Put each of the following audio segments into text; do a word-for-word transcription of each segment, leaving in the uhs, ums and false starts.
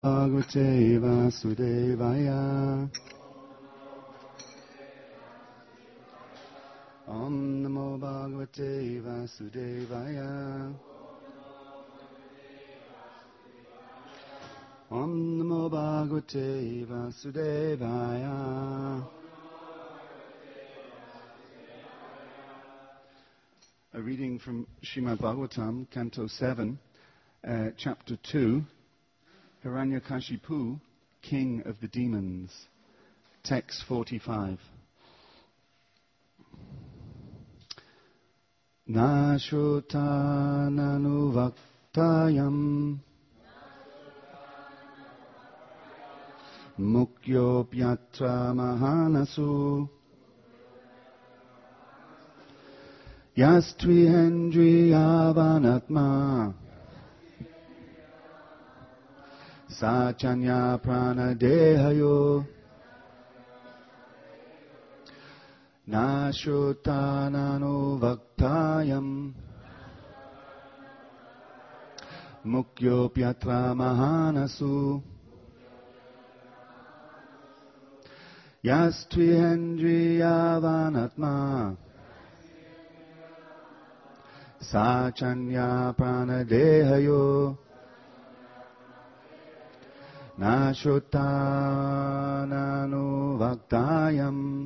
Bhagavate Vasudevaya. Om Namo Bhagavate Vasudevaya. Om Namo Bhagavate Vasudevaya. A reading from Srimad Bhagavatam, Canto seven, uh, Chapter two, Hiranyakashipu, King of the Demons, Text forty-five. Nashotananuvaktāyam Mukyopyatra mahanasu Yastvīhendriyavanatma Sachanya pranadehayo Nashotananuvaktāyam Mukyopyatra mahanasu Yastvīhendriyavanatma Sachanya pranadehayo Nashotananuvaktāyam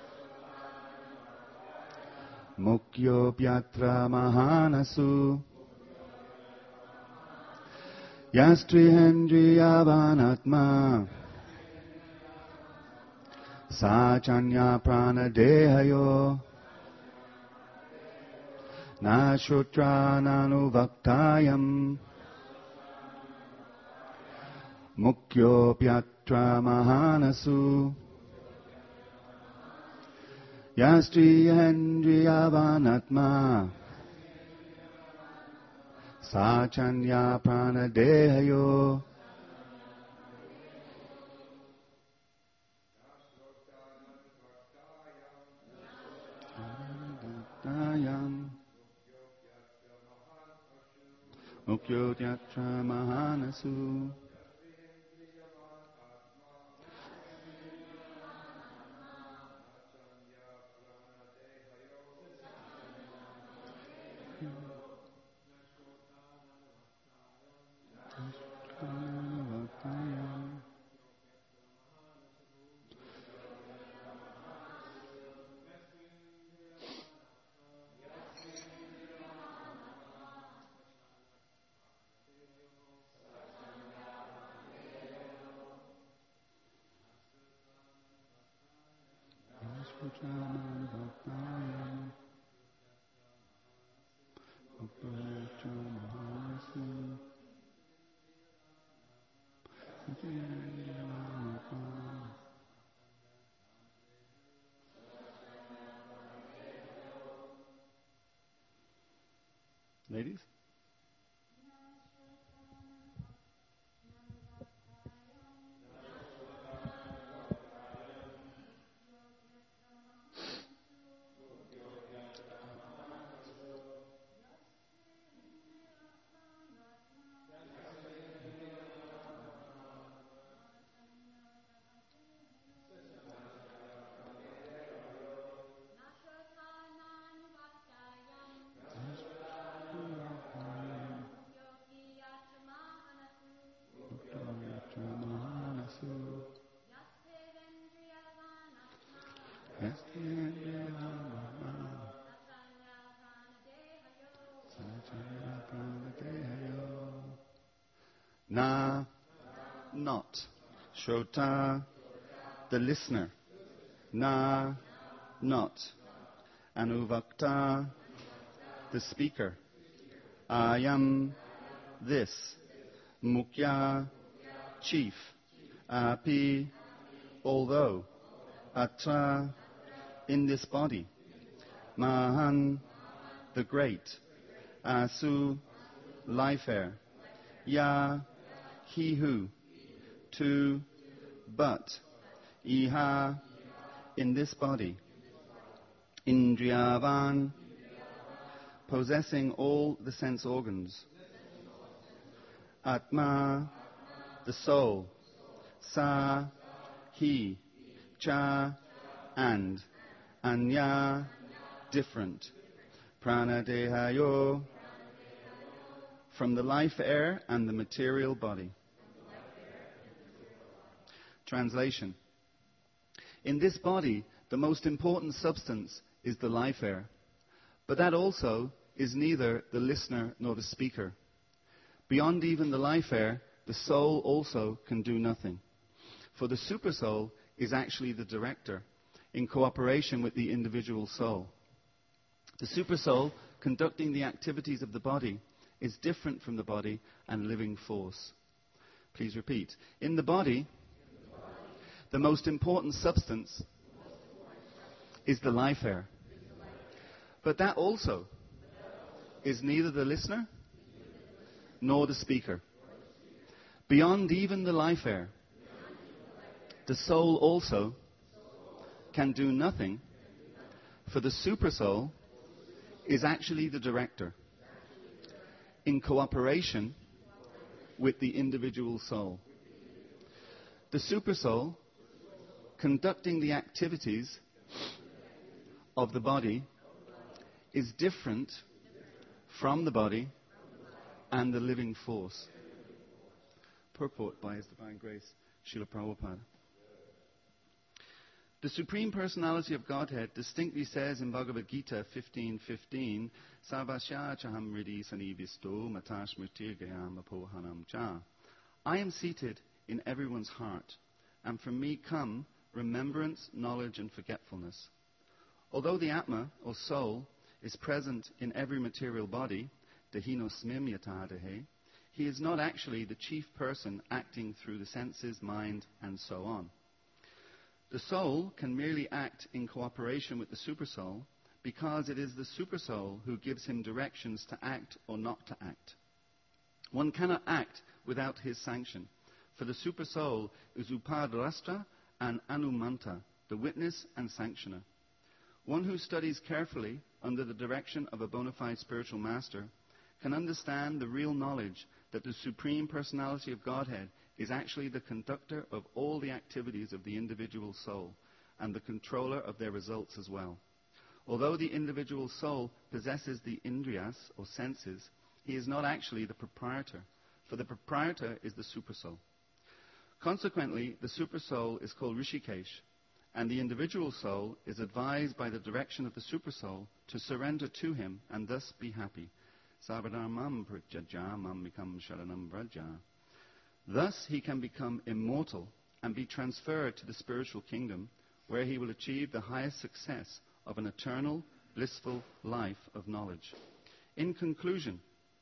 Mukyopyatra mahanasu Yastvīhendriyavanatma Sachanya pranadehayo Nashotrananuvaktāyam Mukyopyatra mahanasu Yastvīhendriyavanatma Sachanya pranadehayo Mukyopyatra mahanasu Ladies? Na, not. Shota, the listener. Na, not. Anuvakta, the speaker. Ayam, this. Mukya, chief. Api, although. Atra, in this body. Mahan, the great. Asu, life air. Ya, he who. To, but. Iha, in this body. Indriyavan, possessing all the sense organs. Atma, the soul. Sa, he. Cha, and. Anya, different. Prana dehayo, from the life air and the material body. Translation. In this body, the most important substance is the life air, but that also is neither the listener nor the speaker. Beyond even the life air, the soul also can do nothing, for the supersoul is actually the director in cooperation with the individual soul. The supersoul, conducting the activities of the body, is different from the body and living force. Please repeat. In the body, the most important substance is the life air. But that also is neither the listener nor the speaker. Beyond even the life air, the soul also can do nothing, for the supersoul is actually the director in cooperation with the individual soul. The supersoul, conducting the activities of the body, is different from the body and the living force. Purport by His Divine Grace, Srila Prabhupada. The Supreme Personality of Godhead distinctly says in Bhagavad Gita fifteen fifteen, Sarvasya chaham ridi sanivisto matashmritir gayam apohanam cha. I am seated in everyone's heart, and from me come remembrance, knowledge, and forgetfulness. Although the Atma, or soul, is present in every material body, dehinosmim yatadehe, he is not actually the chief person acting through the senses, mind, and so on. The soul can merely act in cooperation with the supersoul because it is the supersoul who gives him directions to act or not to act. One cannot act without his sanction, for the supersoul is Upadrashta and Anumanta, the witness and sanctioner. One who studies carefully under the direction of a bona fide spiritual master can understand the real knowledge that the Supreme Personality of Godhead is actually the conductor of all the activities of the individual soul and the controller of their results as well. Although the individual soul possesses the indriyas, or senses, he is not actually the proprietor, for the proprietor is the supersoul. Consequently, the supersoul is called Rishikesh, and the individual soul is advised by the direction of the supersoul to surrender to him and thus be happy. Sarvadharmam prityaja mam mikam sharanam vraja. Thus he can become immortal and be transferred to the spiritual kingdom, where he will achieve the highest success of an eternal, blissful life of knowledge. In conclusion,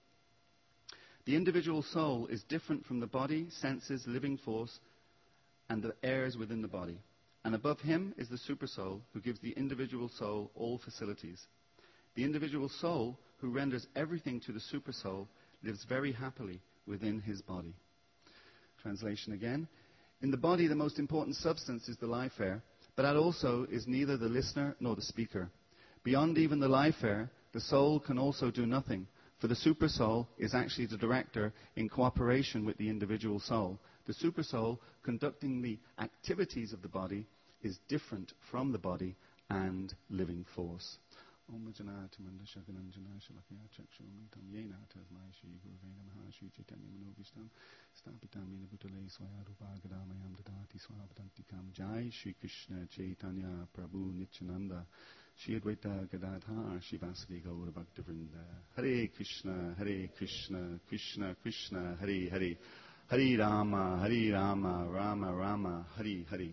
the individual soul is different from the body, senses, living force, and the airs within the body. And above him is the supersoul, who gives the individual soul all facilities. The individual soul, who renders everything to the supersoul, lives very happily within his body. Translation again. In the body, the most important substance is the life air, but that also is neither the listener nor the speaker. Beyond even the life air, the soul can also do nothing, for the supersoul is actually the director in cooperation with the individual soul. The supersoul, conducting the activities of the body, is different from the body and living force. Om Janata Mandasha Gananjana Shalakya Chakshumitam Yena Tasmai Shri Guruvena Mahashri Chaitanya Manovistam Stapitam Mina Bhutale Swayarupagadamayam Dadati Swabhadantikam Jai Shri Krishna Chaitanya Prabhu Nityananda Shri Advaita Gadadhar Shivasadi Gaura Bhaktavrinda. Hare Krishna, Hare Krishna, Krishna Krishna, Hare Hare, Hare Rama, Hare Rama, Rama Rama, Hare Hare.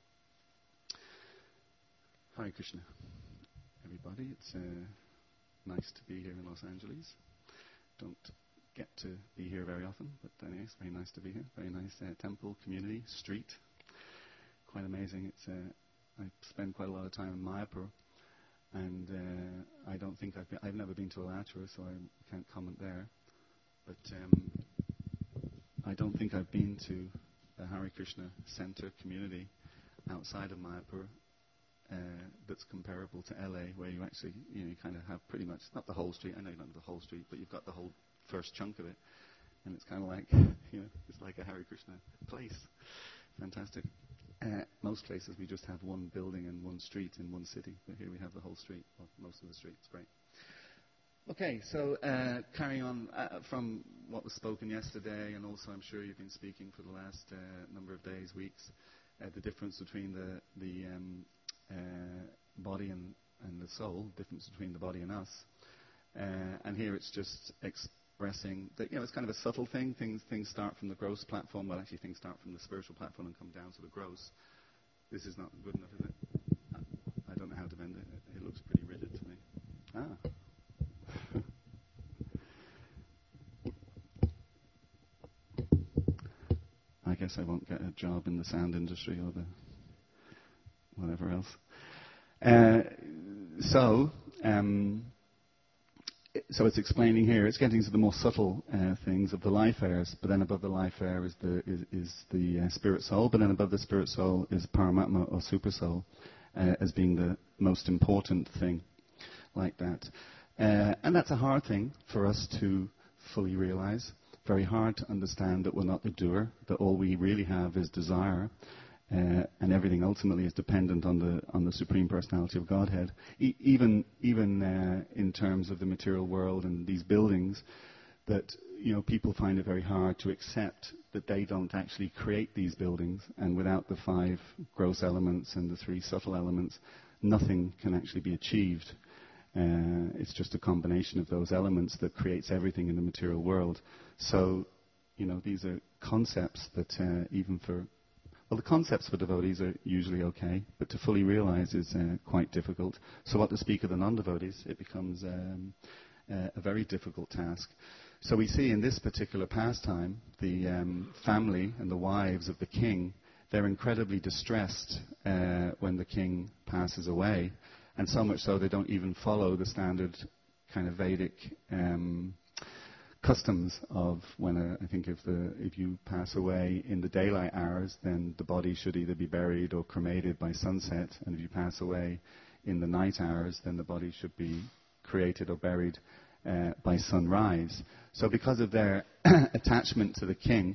Hare Krishna. Everybody, it's uh, nice to be here in Los Angeles. Don't get to be here very often, but anyway, it's very nice to be here. Very nice uh, temple, community, street. Quite amazing. It's uh, I spend quite a lot of time in Mayapur, and uh, I don't think I've been, I've never been to Alachua, so I can't comment there. But um, I don't think I've been to the Hare Krishna Center community outside of Mayapur. Uh, that's comparable to L A, where you actually, you know, you kind of have pretty much, not the whole street, I know you don't have the whole street, but you've got the whole first chunk of it. and it's kind of like, you know, it's like a Hare Krishna place. Fantastic. Uh, most places we just have one building and one street in one city, but here we have the whole street, well, most of the street. It's great. Okay, so uh, carrying on uh, from what was spoken yesterday, and also I'm sure you've been speaking for the last uh, number of days, weeks, uh, the difference between the the um, uh, body and, and the soul, difference between the body and us. Uh, and here it's just expressing that, you know, it's kind of a subtle thing. Things things start from the gross platform. Well, actually, things start from the spiritual platform and come down to the gross. This is not good enough, is it? I don't know how to bend it. It looks pretty rigid to me. Ah. I guess I won't get a job in the sound industry or the whatever else. Uh, so, um, so it's explaining here. It's getting to the more subtle uh, things of the life airs. But then above the life air is the is, is the uh, spirit soul. But then above the spirit soul is Paramatma or super soul, uh, as being the most important thing, like that. Uh, and that's a hard thing for us to fully realize. Very hard to understand that we're not the doer, that all we really have is desire, uh, and everything ultimately is dependent on the on the Supreme Personality of Godhead. E- even even uh, in terms of the material world and these buildings, that, you know, people find it very hard to accept that they don't actually create these buildings, and without the five gross elements and the three subtle elements, nothing can actually be achieved. Uh, it's just a combination of those elements that creates everything in the material world. So, you know, these are concepts that uh, even for, well, the concepts for devotees are usually okay, but to fully realize is uh, quite difficult. So what to speak of the non-devotees, it becomes um, uh, a very difficult task. So we see in this particular pastime, the um, family and the wives of the king, they're incredibly distressed uh, when the king passes away. And so much so they don't even follow the standard kind of Vedic um, customs of when a, I think if the if you pass away in the daylight hours, then the body should either be buried or cremated by sunset. And if you pass away in the night hours, then the body should be created or buried uh, by sunrise. So because of their attachment to the king,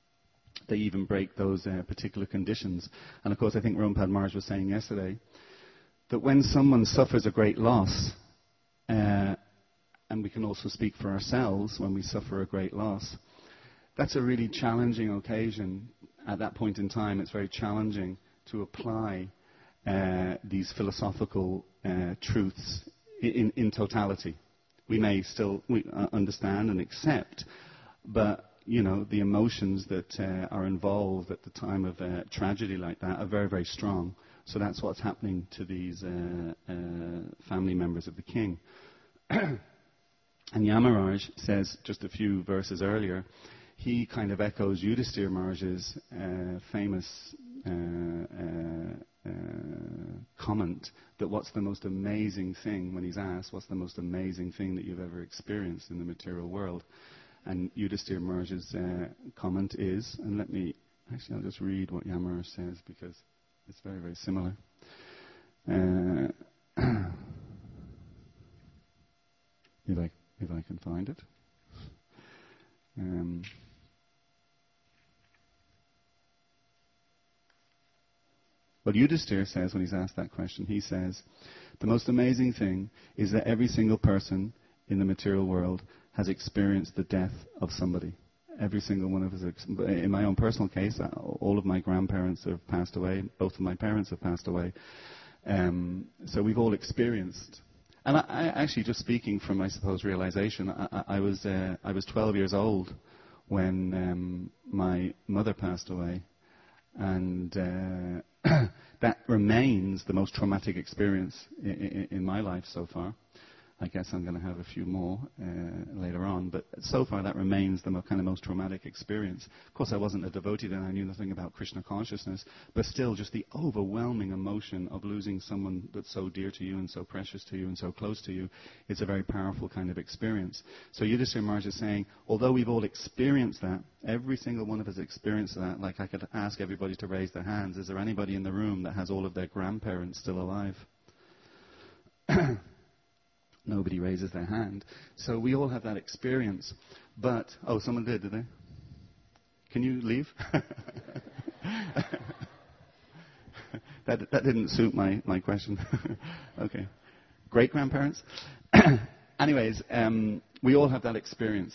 they even break those uh, particular conditions. And of course, I think Rompad Maharaj was saying yesterday that when someone suffers a great loss, uh, and we can also speak for ourselves when we suffer a great loss, that's a really challenging occasion. At that point in time, it's very challenging to apply uh, these philosophical uh, truths in, in totality. We may still we, uh, understand and accept, but, you know, the emotions that uh, are involved at the time of uh, tragedy like that are very, very strong. So that's what's happening to these uh, uh, family members of the king. And Yamaraj says, just a few verses earlier, he kind of echoes Yudhisthira Maharaj's uh, famous uh, uh, uh, comment that what's the most amazing thing, when he's asked, what's the most amazing thing that you've ever experienced in the material world? And Yudhisthira Maharaj's uh, comment is, and let me, actually I'll just read what Yamaraj says because it's very, very similar. Uh, if I if I can find it. Um, Well, Yudhisthira says, when he's asked that question, he says, the most amazing thing is that every single person in the material world has experienced the death of somebody. Every single one of us. Ex- in my own personal case, uh, all of my grandparents have passed away. Both of my parents have passed away. Um, so we've all experienced. And I, I actually, just speaking from, I suppose, realization, I, I, I was uh, I was twelve years old when um, my mother passed away. And uh, that remains the most traumatic experience I- I- in my life so far. I guess I'm going to have a few more uh, later on, but so far that remains the mo- kind of most traumatic experience. Of course, I wasn't a devotee then, I knew nothing about Krishna consciousness, but still just the overwhelming emotion of losing someone that's so dear to you and so precious to you and so close to you, it's a very powerful kind of experience. So Yudhisthira Maharaj is saying, although we've all experienced that, every single one of us experienced that, like I could ask everybody to raise their hands, is there anybody in the room that has all of their grandparents still alive? Nobody raises their hand. So we all have that experience. But, oh, someone did, did they? Can you leave? that, that didn't suit my, my question. Okay. Great-grandparents? Anyways, um, we all have that experience.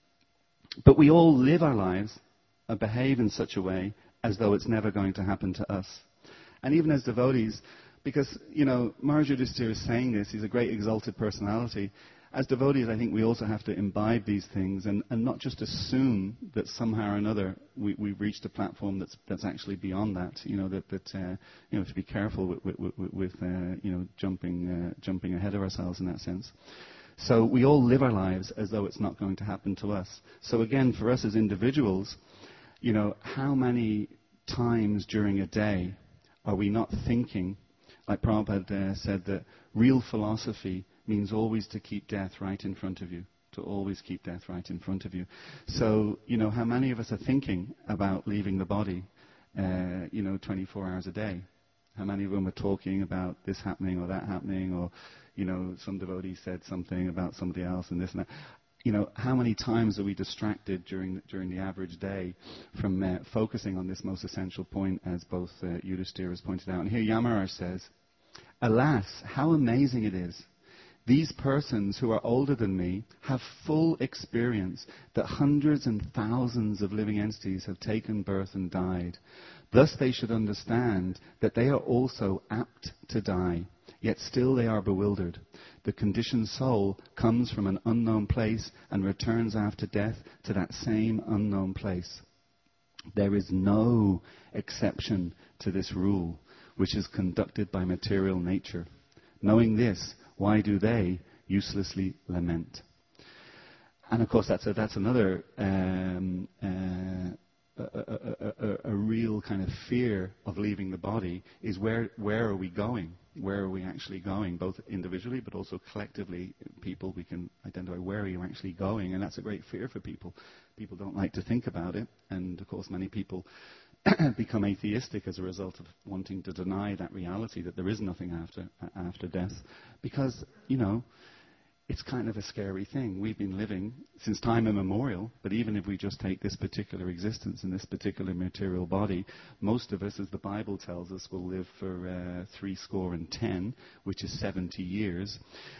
But we all live our lives and behave in such a way as though it's never going to happen to us. And even as devotees, because, you know, Maharaj Yudhisthira is saying this, he's a great exalted personality. As devotees, I think we also have to imbibe these things and, and not just assume that somehow or another we, we've reached a platform that's that's actually beyond that. You know, that, that uh, you know, to be careful with, with, with, with uh, you know, jumping, uh, jumping ahead of ourselves in that sense. So we all live our lives as though it's not going to happen to us. So again, for us as individuals, you know, how many times during a day are we not thinking, like Prabhupada uh, said, that real philosophy means always to keep death right in front of you, to always keep death right in front of you. So, you know, how many of us are thinking about leaving the body, uh, you know, twenty-four hours a day? How many of them are talking about this happening or that happening, or, you know, some devotee said something about somebody else and this and that? You know, how many times are we distracted during during the average day from uh, focusing on this most essential point, as both uh, Yudhisthira has pointed out? And here Yamaraj says, alas, how amazing it is. These persons who are older than me have full experience that hundreds and thousands of living entities have taken birth and died. Thus they should understand that they are also apt to die, yet still they are bewildered. The conditioned soul comes from an unknown place and returns after death to that same unknown place. There is no exception to this rule, which is conducted by material nature. Knowing this, why do they uselessly lament? And of course, that's a, that's another um, uh, a, a, a, a real kind of fear of leaving the body. Is where where are we going? Where are we actually going? Both individually, but also collectively, people we can identify where are you actually going, and that's a great fear for people. People don't like to think about it, and of course, many people become atheistic as a result of wanting to deny that reality, that there is nothing after uh, after death, because, you know, it's kind of a scary thing. We've been living since time immemorial, but even if we just take this particular existence in this particular material body, most of us, as the Bible tells us, will live for uh, three score and ten, which is seventy years.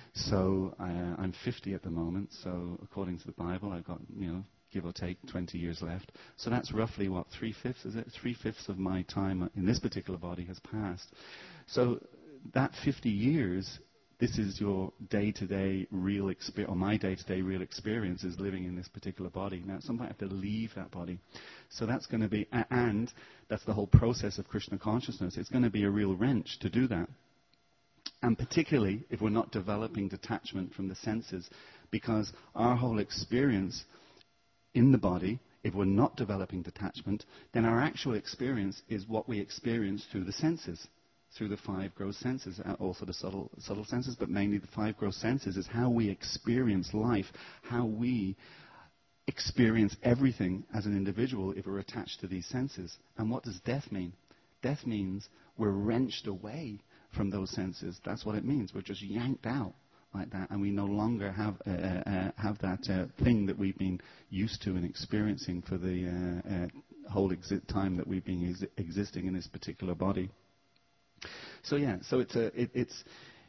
So uh, I'm fifty at the moment, so according to the Bible, I've got, you know, give or take twenty years left. So that's roughly, what, three-fifths, is it? Three-fifths of my time in this particular body has passed. So that fifty years, this is your day-to-day real experience, or my day-to-day real experience is living in this particular body. Now, at some point I have to leave that body. So that's going to be, a- and that's the whole process of Krishna consciousness. It's going to be a real wrench to do that. And particularly if we're not developing detachment from the senses, because our whole experience in the body, if we're not developing detachment, then our actual experience is what we experience through the senses, through the five gross senses, uh, also the subtle, subtle senses, but mainly the five gross senses is how we experience life, how we experience everything as an individual if we're attached to these senses. And what does death mean? Death means we're wrenched away from those senses. That's what it means. We're just yanked out like that, and we no longer have uh, uh, have that uh, thing that we've been used to and experiencing for the uh, uh, whole exi- time that we've been ex- existing in this particular body. So yeah, so it's a, it, it's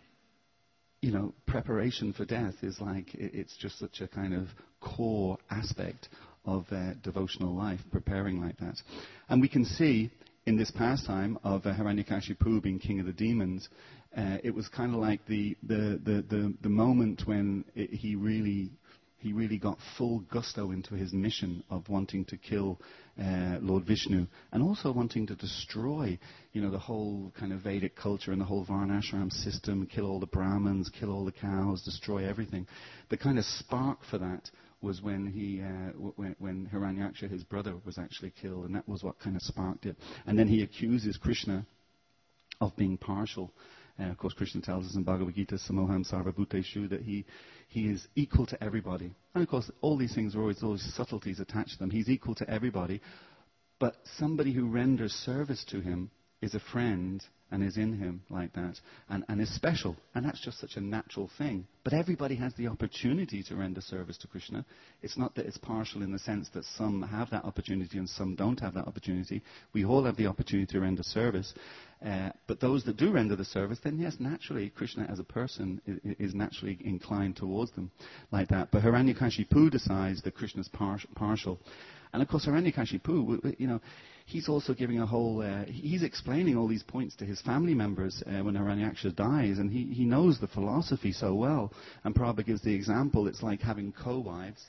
you know, preparation for death is like it, it's just such a kind of core aspect of uh, devotional life, preparing like that, and we can see in this pastime of uh, Hiranyakashipu being king of the demons. Uh, it was kind of like the the, the, the the moment when it, he really he really got full gusto into his mission of wanting to kill uh, Lord Vishnu, and also wanting to destroy, you know, the whole kind of Vedic culture and the whole Varnashram system, kill all the Brahmins, kill all the cows, destroy everything. The kind of spark for that was when he, uh, w- when, when Hiranyaksha, his brother, was actually killed, and that was what kind of sparked it. And then he accuses Krishna of being partial. Uh, of course, Krishna tells us in Bhagavad Gita, Samoham Sarvabhuteshu, that he, he is equal to everybody. And of course, all these things are always those subtleties attached to them. He's equal to everybody, but somebody who renders service to him is a friend and is in him like that, and, and is special. And that's just such a natural thing. But everybody has the opportunity to render service to Krishna. It's not that it's partial in the sense that some have that opportunity and some don't have that opportunity. We all have the opportunity to render service. Uh, but those that do render the service, then yes, naturally, Krishna as a person is, is naturally inclined towards them like that. But Hiranyakashipu decides that Krishna's par- partial. And of course, Hiranyakashipu, you know, he's also giving a whole, uh, he's explaining all these points to his family members uh, when Hiranyaksha dies, and he, he knows the philosophy so well. And Prabhupada gives the example, it's like having co-wives.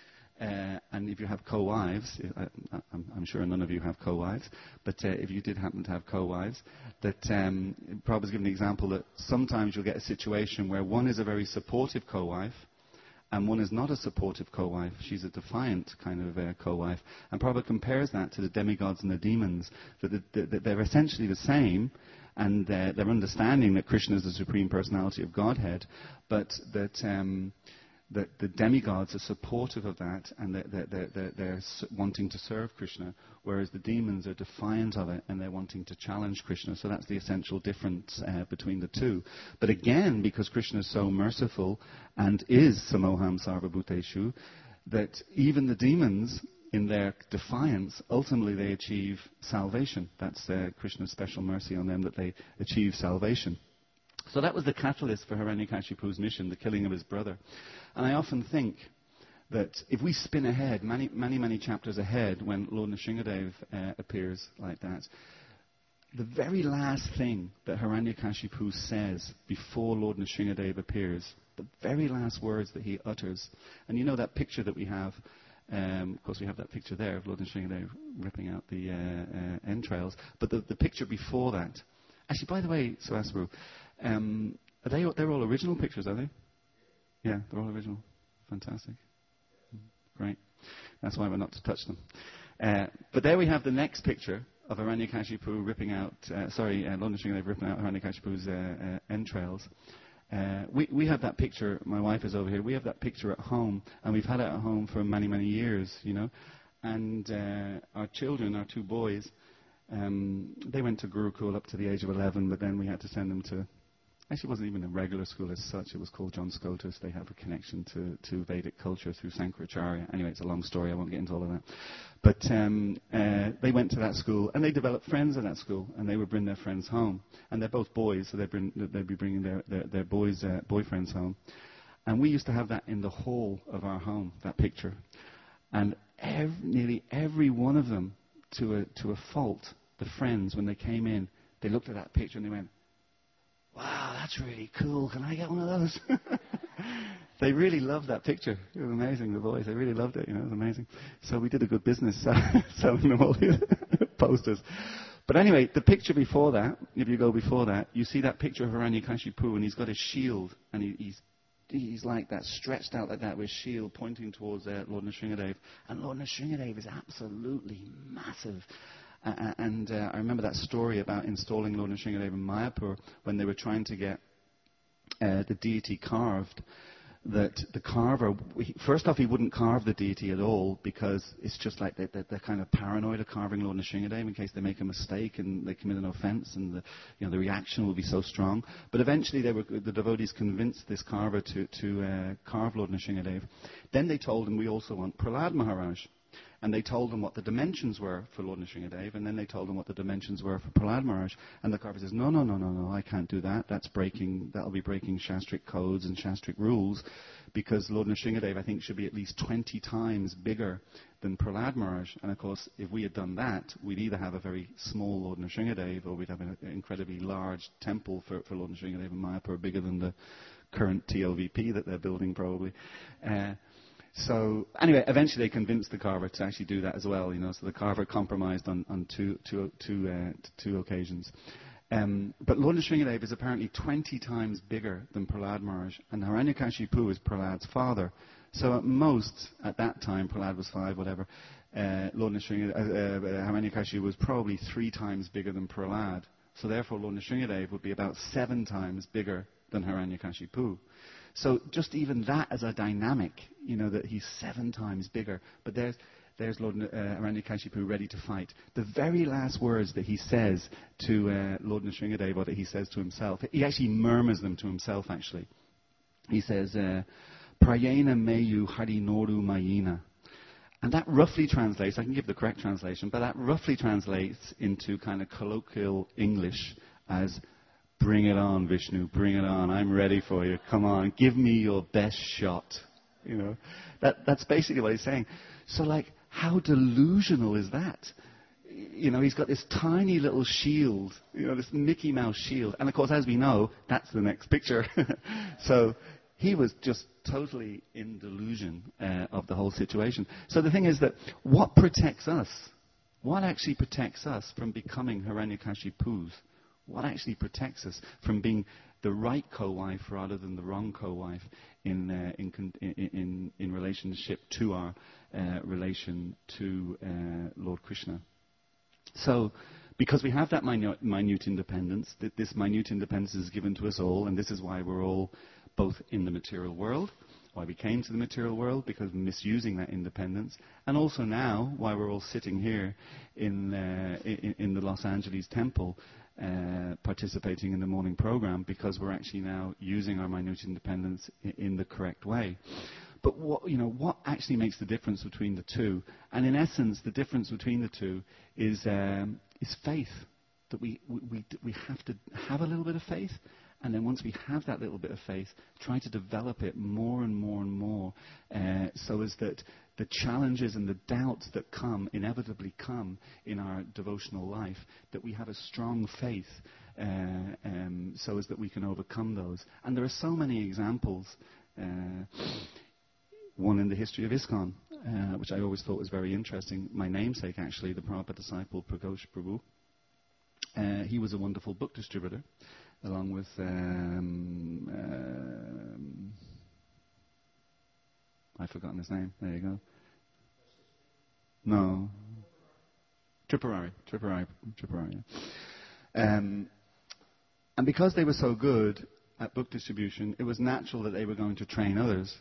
Uh, and if you have co-wives, I, I'm, I'm sure none of you have co-wives, but uh, if you did happen to have co-wives, that um, Prabhupada's given the example that sometimes you'll get a situation where one is a very supportive co-wife, and one is not a supportive co-wife. She's a defiant kind of uh, co-wife. And Prabhupada compares that to the demigods and the demons, that, the, the, that they're essentially the same, and uh, they're understanding that Krishna is the Supreme Personality of Godhead, but that, um, that the demigods are supportive of that, and they're, they're, they're, they're, they're wanting to serve Krishna, whereas the demons are defiant of it, and they're wanting to challenge Krishna. So that's the essential difference uh, between the two. But again, because Krishna is so merciful and is Samoham Sarvabhuteshu, that even the demons, in their defiance, ultimately they achieve salvation. That's uh, Krishna's special mercy on them, that they achieve salvation. So that was the catalyst for Hiranyakashipu's mission, the killing of his brother. And I often think that if we spin ahead, many, many, many chapters ahead, when Lord Nrsingadev uh, appears like that, the very last thing that Hiranyakashipu says before Lord Nrsingadev appears, the very last words that he utters, and you know that picture that we have, um, of course we have that picture there of Lord Nrsingadev ripping out the uh, uh, entrails, but the, the picture before that, actually, by the way, Suhasabhu, um, are they, they're all original pictures, are they? Yeah, they're all original. Fantastic. Great. That's why we're not to touch them. Uh, but there we have the next picture of Hiranyakashipu ripping out, uh, sorry, uh, Lord Nrsingadev ripping out Hiranyakashipu's uh, uh, entrails. Uh, we, we have that picture, my wife is over here, we have that picture at home, and we've had it at home for many, many years, you know. And uh, our children, our two boys, um, they went to Gurukul up to the age of eleven, but then we had to send them to, actually it wasn't even a regular school as such, it was called John Scotus. They have a connection to, to Vedic culture through Sankaracharya. Anyway, it's a long story, I won't get into all of that. But um, uh, they went to that school, and they developed friends at that school, and they would bring their friends home. And they're both boys, so they'd, bring, they'd be bringing their, their, their boys, uh, boyfriends home. And we used to have that in the hall of our home, that picture. And ev- nearly every one of them, to a, to a fault, the friends, when they came in, they looked at that picture and they went, "Wow, that's really cool. Can I get one of those?" They really loved that picture. It was amazing, the boys. They really loved it. You know, it was amazing. So we did a good business uh, selling them all these posters. But anyway, the picture before that, if you go before that, you see that picture of Hiranyakashipu, and he's got his shield, and he, he's he's like that, stretched out like that with his shield pointing towards uh, Lord Nrsingadev. And Lord Nrsingadev is absolutely massive. Uh, and uh, I remember that story about installing Lord Nrsingadev in Mayapur when they were trying to get uh, the deity carved. That the carver, he, first off, he wouldn't carve the deity at all because it's just like they, they're, they're kind of paranoid of carving Lord Nrsingadev in case they make a mistake and they commit an offense, and the, you know, the reaction will be so strong. But eventually, they were, the devotees convinced this carver to, to uh, carve Lord Nrsingadev. Then they told him, "We also want Prahlad Maharaj." And they told them what the dimensions were for Lord Nrsingadev, and then they told them what the dimensions were for Prahlad Maharaj. And the carver says, no, no, no, no, no, I can't do that. That's breaking, that'll be breaking Shastric codes and Shastric rules, because Lord Nrsingadev, I think, should be at least twenty times bigger than Prahlad Maharaj. And of course, if we had done that, we'd either have a very small Lord Nrsingadev, or we'd have an incredibly large temple for, for Lord Nrsingadev in Mayapur, bigger than the current T O V P that they're building, probably. Uh, So anyway, eventually they convinced the carver to actually do that as well, you know. So the carver compromised on, on two, two, two, uh, two occasions. Um, but Lord Nrsingadev is apparently twenty times bigger than Prahlad Maharaj, and Hiranyakashipu is Prahlad's father. So at most, at that time, Prahlad was five, whatever, uh, Lord Nrsingadev, uh, uh, Hiranyakashipu was probably three times bigger than Prahlad. So therefore, Lord Nrsingadev would be about seven times bigger than Hiranyakashipu. So just even that as a dynamic, you know, that he's seven times bigger. But there's there's Lord uh, Hiranyakashipu ready to fight. The very last words that he says to uh, Lord Nrsingadeva, that he says to himself, he actually murmurs them to himself, actually. He says, uh, Prayena meyu hari noru mayina. And that roughly translates, I can give the correct translation, but that roughly translates into kind of colloquial English as, bring it on, Vishnu, bring it on, I'm ready for you, come on, give me your best shot. You know, that, that's basically what he's saying. So, like, how delusional is that? You know, he's got this tiny little shield, you know, this Mickey Mouse shield. And, of course, as we know, that's the next picture. So he was just totally in delusion uh, of the whole situation. So the thing is that what protects us? What actually protects us from becoming Hiranyakashipus? What actually protects us from being the right co-wife rather than the wrong co-wife in uh, in, in in in relationship to our uh, relation to uh, Lord Krishna? So, because we have that minute, minute independence, that this minute independence is given to us all, and this is why we're all both in the material world, why we came to the material world, because we're misusing that independence, and also now why we're all sitting here in uh, in, in the Los Angeles temple, uh, participating in the morning program, because we're actually now using our minute independence in, in the correct way. But what, you know, what actually makes the difference between the two? And in essence, the difference between the two is um, is faith. That we, we we we have to have a little bit of faith, and then once we have that little bit of faith, try to develop it more and more and more, uh, so as that the challenges and the doubts that come, inevitably come in our devotional life, that we have a strong faith, uh, um, so as that we can overcome those. And there are so many examples. Uh, One in the history of ISKCON, uh, which I always thought was very interesting. My namesake, actually, the Prabhupada disciple, Pragosh Prabhu, uh, he was a wonderful book distributor, along with um, um, I've forgotten his name. There you go. No, Tripurari, Tripurari, Tripurari. Yeah. Um, and because they were so good at book distribution, it was natural that they were going to train others.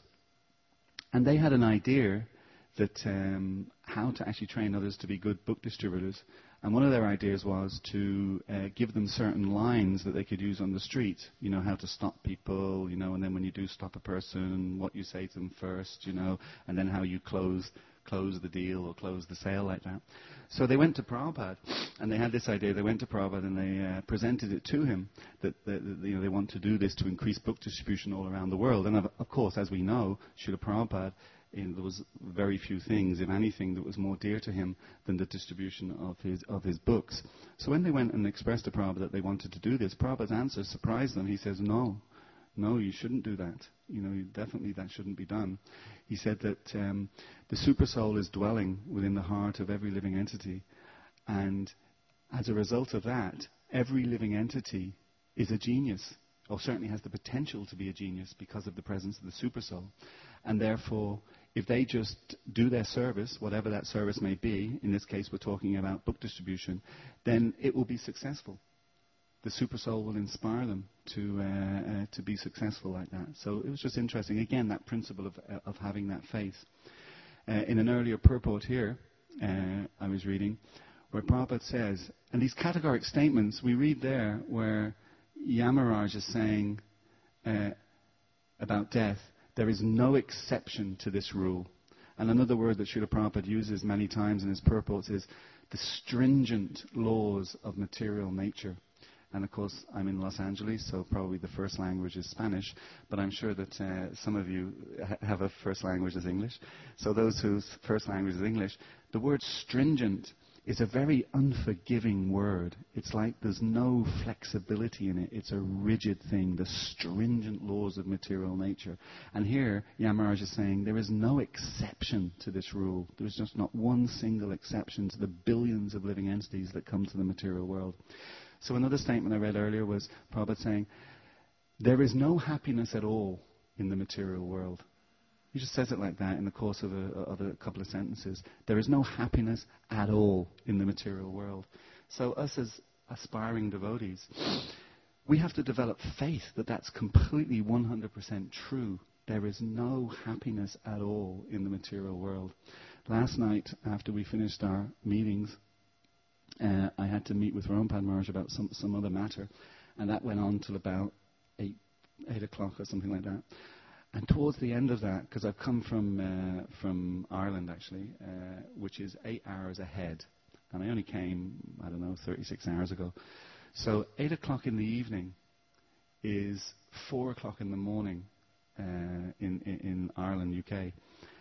And they had an idea that um, how to actually train others to be good book distributors. And one of their ideas was to uh, give them certain lines that they could use on the street. You know, how to stop people, you know, and then when you do stop a person, what you say to them first, you know, and then how you close close the deal or close the sale like that. So they went to Prabhupada, and they had this idea. They went to Prabhupada and they uh, presented it to him, that, that, that you know, they want to do this to increase book distribution all around the world. And of, of course, as we know, Srila Prabhupada, you know, there was very few things, if anything, that was more dear to him than the distribution of his of his books. So when they went and expressed to Prabhupada that they wanted to do this, Prabhupada's answer surprised them. He says, no, no, you shouldn't do that. You know, definitely that shouldn't be done. He said that um, the Supersoul is dwelling within the heart of every living entity. And as a result of that, every living entity is a genius, or certainly has the potential to be a genius because of the presence of the Supersoul. And therefore, if they just do their service, whatever that service may be, in this case we're talking about book distribution, then it will be successful. The Supersoul will inspire them to uh, uh, to be successful like that. So it was just interesting. Again, that principle of uh, of having that faith. Uh, in an earlier purport here, uh, I was reading, where Prabhupada says, and these categoric statements, we read there where Yamaraj is saying uh, about death, there is no exception to this rule. And another word that Srila Prabhupada uses many times in his purports is the stringent laws of material nature. And of course, I'm in Los Angeles, so probably the first language is Spanish, but I'm sure that uh, some of you ha- have a first language as English. So those whose first language is English, the word stringent is a very unforgiving word. It's like there's no flexibility in it. It's a rigid thing, the stringent laws of material nature. And here, Yamaraj is saying there is no exception to this rule. There's just not one single exception to the billions of living entities that come to the material world. So another statement I read earlier was Prabhupada saying, there is no happiness at all in the material world. He just says it like that in the course of a, of a couple of sentences. There is no happiness at all in the material world. So us as aspiring devotees, we have to develop faith that that's completely one hundred percent true. There is no happiness at all in the material world. last night, after we finished our meetings, uh, I had to meet with Rampad Maharaj about some, some other matter, and that went on till about eight, eight o'clock or something like that. And towards the end of that, because I've come from uh, from Ireland actually, uh, which is eight hours ahead, and I only came, I don't know, thirty-six hours ago. So eight o'clock in the evening is four o'clock in the morning uh, in, in in Ireland, U K.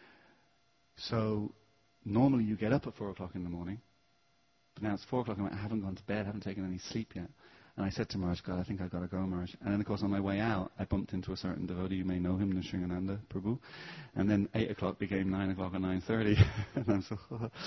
So normally you get up at four o'clock in the morning, but now it's four o'clock and I haven't gone to bed, I haven't taken any sleep yet. And I said to Maharaj, God, I think I've got to go, Maharaj. And then, of course, on my way out, I bumped into a certain devotee. You may know him, Nrsingananda Prabhu. And then eight o'clock became nine o'clock or nine thirty. And I'm so,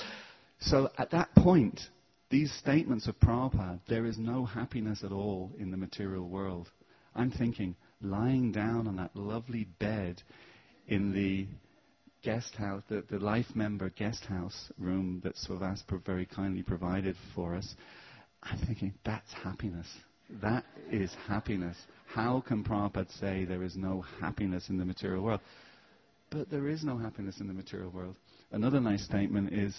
so at that point, these statements of Prabhupada, there is no happiness at all in the material world. I'm thinking, lying down on that lovely bed in the guest house, the, the life member guest house room that Swavas very kindly provided for us, I'm thinking, that's happiness. That is happiness. How can Prabhupada say there is no happiness in the material world? But there is no happiness in the material world. Another nice statement is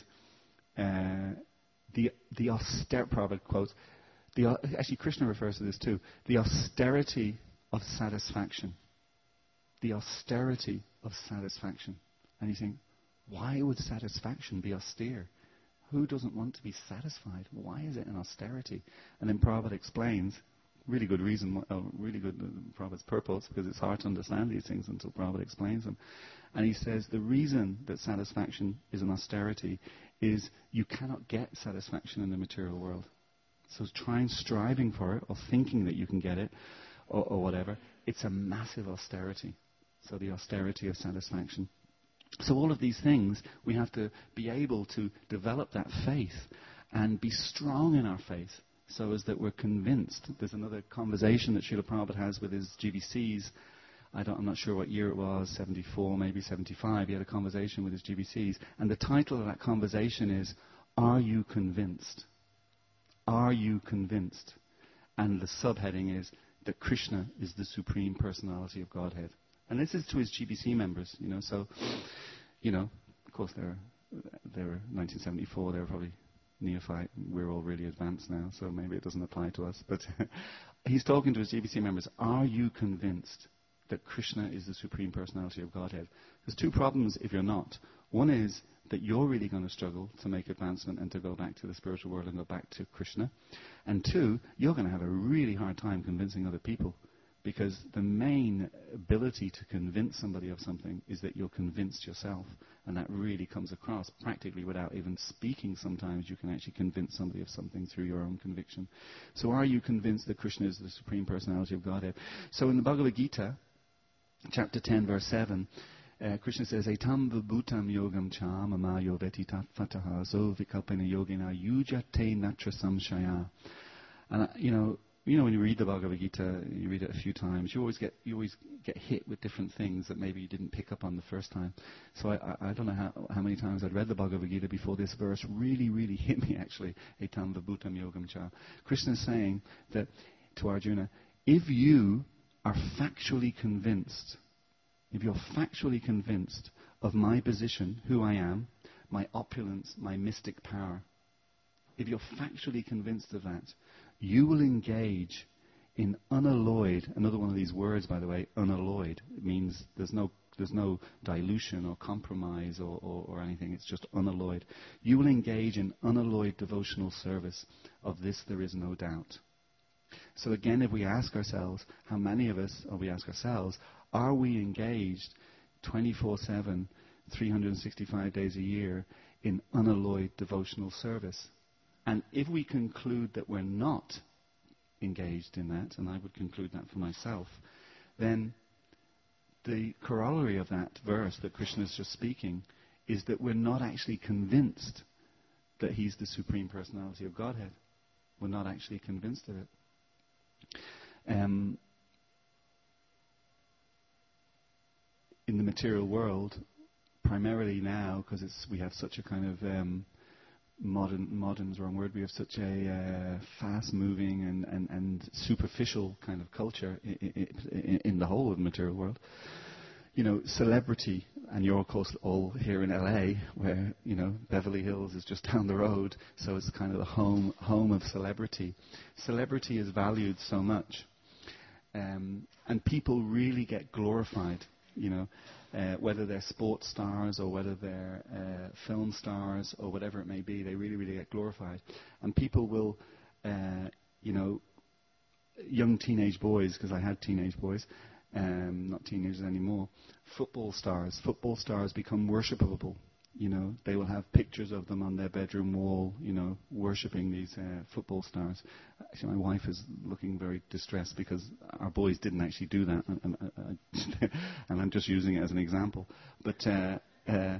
uh, the the austerity, Prabhupada quotes, the, uh, actually Krishna refers to this too, the austerity of satisfaction. The austerity of satisfaction. And you think, why would satisfaction be austere? Who doesn't want to be satisfied? Why is it an austerity? And then Prabhupada explains, really good reason, uh, really good uh, Prabhupada's purpose, because it's hard to understand these things until Prabhupada explains them. And he says the reason that satisfaction is an austerity is you cannot get satisfaction in the material world. So trying, striving for it, or thinking that you can get it, or, or whatever, it's a massive austerity. So the austerity of satisfaction. So all of these things, we have to be able to develop that faith and be strong in our faith so as that we're convinced. There's another conversation that Srila Prabhupada has with his G B Cs. I don't, I'm not sure what year it was, seventy-four, maybe seventy-five. He had a conversation with his G B Cs. And the title of that conversation is, Are You Convinced? Are you convinced? And the subheading is that Krishna is the Supreme Personality of Godhead. And this is to his G B C members, you know, so, you know, of course they were, they were nineteen seventy-four, they were probably neophyte, we're all really advanced now, so maybe it doesn't apply to us, but he's talking to his G B C members, are you convinced that Krishna is the Supreme Personality of Godhead? There's two problems if you're not. One is that you're really going to struggle to make advancement and to go back to the spiritual world and go back to Krishna. And two, you're going to have a really hard time convincing other people. Because the main ability to convince somebody of something is that you're convinced yourself. And that really comes across practically without even speaking. Sometimes you can actually convince somebody of something through your own conviction. So are you convinced that Krishna is the Supreme Personality of Godhead? So in the Bhagavad Gita, chapter ten, verse seven, uh, Krishna says, Etam vibhutam yogam cha mama yoveti tatfataha zo vikalpena yogina yujate natra samshaya. And, uh, you know, You know, when you read the Bhagavad Gita, you read it a few times, you always get you always get hit with different things that maybe you didn't pick up on the first time. So I, I, I don't know how, how many times I'd read the Bhagavad Gita before this verse really, really hit me, actually. Etam vibhutam yogam cha. Krishna is saying that to Arjuna, if you are factually convinced, if you're factually convinced of my position, who I am, my opulence, my mystic power, if you're factually convinced of that, you will engage in unalloyed, another one of these words, by the way, unalloyed. It means there's no there's no dilution or compromise or, or, or anything. It's just unalloyed. You will engage in unalloyed devotional service. Of this there is no doubt. So again, if we ask ourselves, how many of us, or we ask ourselves, are we engaged twenty-four seven, three hundred sixty-five days a year in unalloyed devotional service? And if we conclude that we're not engaged in that, and I would conclude that for myself, then the corollary of that verse that Krishna is just speaking is that we're not actually convinced that he's the Supreme Personality of Godhead. We're not actually convinced of it. Um, in the material world, primarily now, because we have such a kind of... Um, Modern, modern is the wrong word. We have such a uh, fast-moving and, and, and superficial kind of culture I- I- I- in the whole of the material world. You know, celebrity and you're, of course, all here in L A, where, you know, Beverly Hills is just down the road, so it's kind of the home home of celebrity. Celebrity is valued so much, um, and people really get glorified, you know, uh, whether they're sports stars or whether they're uh, film stars or whatever it may be, they really, really get glorified. And people will, uh, you know, young teenage boys, because I had teenage boys, Um, not teenagers anymore, football stars. Football stars become worshipable. You know, they will have pictures of them on their bedroom wall, you know, worshipping these uh, football stars. Actually, my wife is looking very distressed because our boys didn't actually do that, and, and, uh, and I'm just using it as an example. But uh, uh,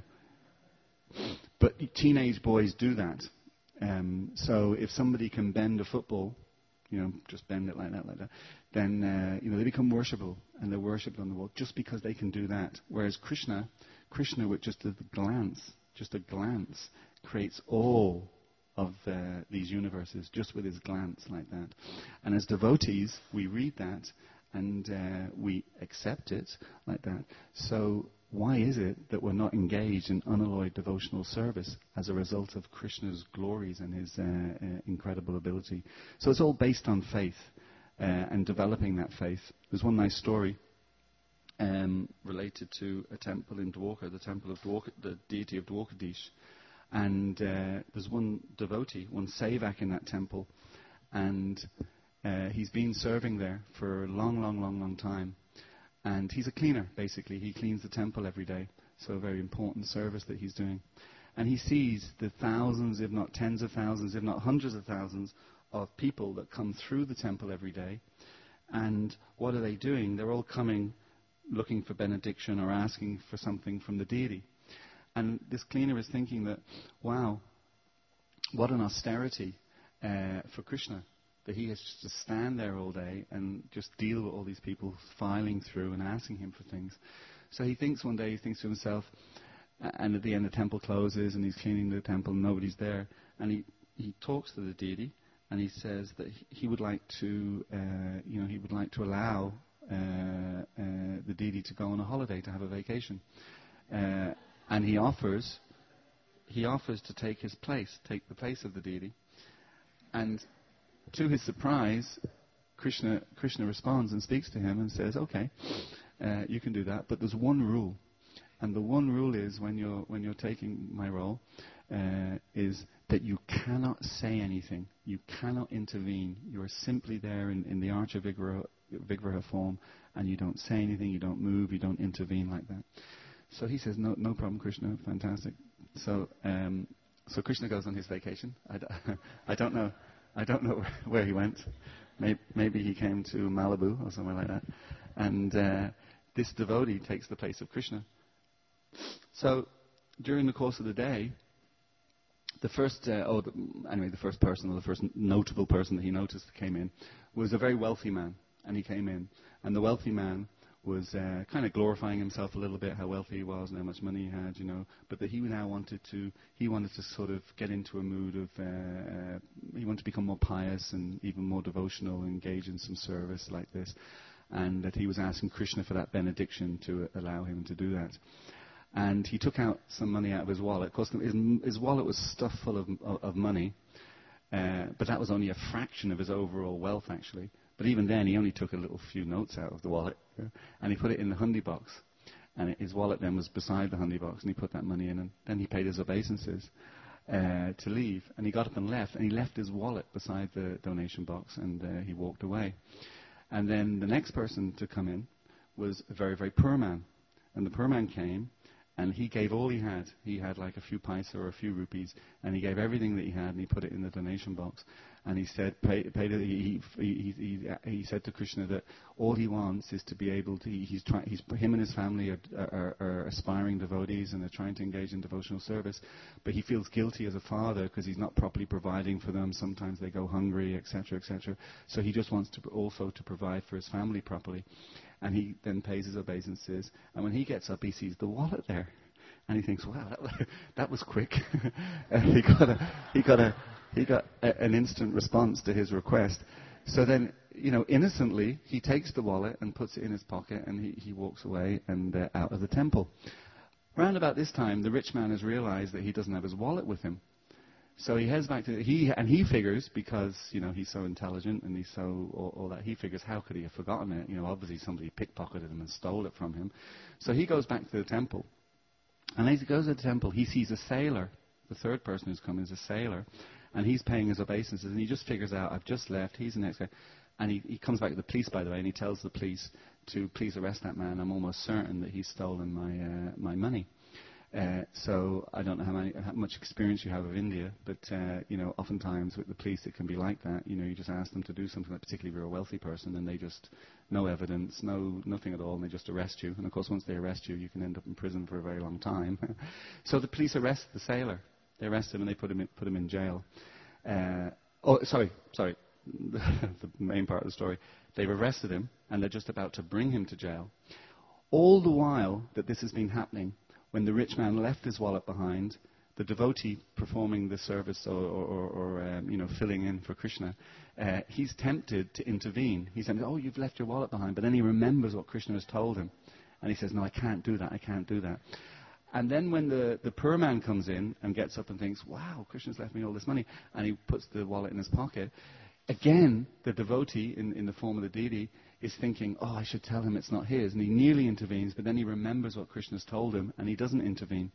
but teenage boys do that. Um, so if somebody can bend a football, you know, just bend it like that, like that, then, uh, you know, they become worshipable, and they're worshipped on the wall just because they can do that. Whereas Krishna, Krishna with just a glance, just a glance, creates all of uh, these universes just with his glance like that. And as devotees, we read that, and uh, we accept it like that. So why is it that we're not engaged in unalloyed devotional service as a result of Krishna's glories and his uh, uh, incredible ability? So it's all based on faith uh, and developing that faith. There's one nice story um, related to a temple in Dwarka, the temple of Dwarka, the deity of Dwarkadish. And uh, there's one devotee, one sevak in that temple, and uh, he's been serving there for a long, long, long, long time. And he's a cleaner, basically. He cleans the temple every day. So a very important service that he's doing. And he sees the thousands, if not tens of thousands, if not hundreds of thousands of people that come through the temple every day. And what are they doing? They're all coming looking for benediction or asking for something from the deity. And this cleaner is thinking that, wow, what an austerity uh, for Krishna, that he has just to stand there all day and just deal with all these people filing through and asking him for things. So he thinks one day, he thinks to himself, uh, and at the end the temple closes and he's cleaning the temple and nobody's there, and he, he talks to the deity and he says that he, he would like to, uh, you know, he would like to allow uh, uh, the deity to go on a holiday, to have a vacation. Uh, and he offers, he offers to take his place, take the place of the deity. And to his surprise, Krishna, Krishna responds and speaks to him and says, okay, uh, you can do that, but there's one rule. And the one rule is, when you're, when you're taking my role, uh, is that you cannot say anything. You cannot intervene. You are simply there in, in the Archa Vigraha, Vigraha form, and you don't say anything, you don't move, you don't intervene like that. So he says, no, no problem, Krishna, fantastic. So, um, so Krishna goes on his vacation. I, d- I don't know. I don't know where he went. Maybe, maybe he came to Malibu or somewhere like that. And uh, this devotee takes the place of Krishna. So during the course of the day, the first, uh, oh, the, anyway, the first person, or the first notable person that he noticed came in was a very wealthy man. And he came in, and the wealthy man was uh, kind of glorifying himself a little bit, how wealthy he was and how much money he had, you know, but that he now wanted to, he wanted to sort of get into a mood of, uh, uh, he wanted to become more pious and even more devotional, engage in some service like this, and that he was asking Krishna for that benediction to uh, allow him to do that. And he took out some money out of his wallet. Of course, his, his wallet was stuffed full of, of, of money, uh, but that was only a fraction of his overall wealth, actually. But even then, he only took a little few notes out of the wallet, yeah, and he put it in the hundi box. And it, his wallet then was beside the hundi box, and he put that money in, and then he paid his obeisances uh, to leave. And he got up and left, and he left his wallet beside the donation box, and uh, he walked away. And then the next person to come in was a very, very poor man. And the poor man came, and he gave all he had. He had like a few paisa or a few rupees, and he gave everything that he had, and he put it in the donation box. And he said, pay, pay to, he, he, he, he said to Krishna that all he wants is to be able to. He, he's try, he's him and his family are, are, are aspiring devotees, and they're trying to engage in devotional service. But he feels guilty as a father because he's not properly providing for them. Sometimes they go hungry, et cetera, et cetera. So he just wants to also to provide for his family properly. And he then pays his obeisances. And when he gets up, he sees the wallet there. And he thinks, wow, that, that was quick. And he got a, he got a, he got a, an instant response to his request. So then, you know, innocently, he takes the wallet and puts it in his pocket, and he, he walks away and uh, out of the temple. Round about this time, the rich man has realized that he doesn't have his wallet with him. So he heads back to, he, and he figures, because, you know, he's so intelligent and he's so, all, all that, he figures, how could he have forgotten it? You know, obviously somebody pickpocketed him and stole it from him. So he goes back to the temple. And as he goes to the temple, he sees a sailor. The third person who's come is a sailor. And he's paying his obeisances. And he just figures out, I've just left, he's the next guy. And he, he comes back to the police, by the way, and he tells the police to please arrest that man. I'm almost certain that he's stolen my, uh, my money. Uh, so I don't know how, many, how much experience you have of India, but uh, you know, oftentimes with the police it can be like that. You know, you just ask them to do something, like particularly if you're a wealthy person, and they just no evidence, no nothing at all, and they just arrest you. And of course, once they arrest you, you can end up in prison for a very long time. So the police arrest the sailor. They arrest him and they put him in, put him in jail. Uh, oh, sorry, sorry. The main part of the story. They've arrested him and they're just about to bring him to jail. All the while that this has been happening, when the rich man left his wallet behind, the devotee performing the service or, or, or, or um, you know, filling in for Krishna, uh, he's tempted to intervene. He's saying, oh, you've left your wallet behind. But then he remembers what Krishna has told him. And he says, no, I can't do that, I can't do that. And then when the, the poor man comes in and gets up and thinks, wow, Krishna's left me all this money, and he puts the wallet in his pocket, again, the devotee, in, in the form of the deity, is thinking, oh, I should tell him it's not his. And he nearly intervenes, but then he remembers what Krishna's told him, and he doesn't intervene.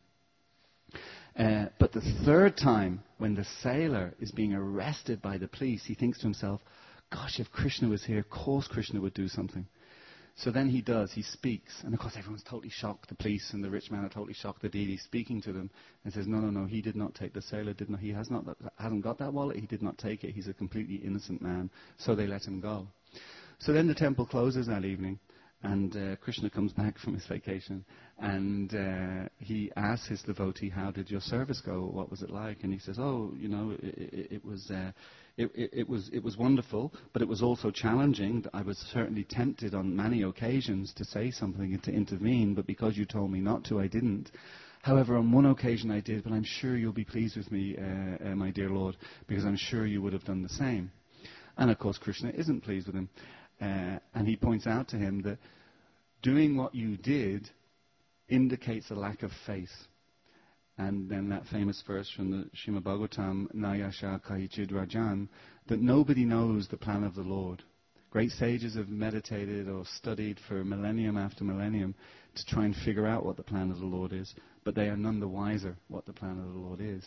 Uh, but the third time, when the sailor is being arrested by the police, he thinks to himself, gosh, if Krishna was here, of course Krishna would do something. So then he does, he speaks. And of course everyone's totally shocked, the police and the rich man are totally shocked, the deity speaking to them, and says, no, no, no, he did not take, the sailor did not, he has not, hasn't got that wallet, he did not take it, he's a completely innocent man. So they let him go. So then the temple closes that evening, and uh, Krishna comes back from his vacation, and uh, he asks his devotee, how did your service go? What was it like? And he says, oh, you know, it, it, it was uh, it, it, it was it was wonderful, but it was also challenging. I was certainly tempted on many occasions to say something and to intervene, but because you told me not to, I didn't. However, on one occasion I did, but I'm sure you'll be pleased with me, uh, uh, my dear Lord, because I'm sure you would have done the same. And of course, Krishna isn't pleased with him. Uh, and he points out to him that doing what you did indicates a lack of faith. And then that famous verse from the Srimad Bhagavatam, Nayasha Kahichid Rajan, that nobody knows the plan of the Lord. Great sages have meditated or studied for millennium after millennium to try and figure out what the plan of the Lord is, but they are none the wiser what the plan of the Lord is.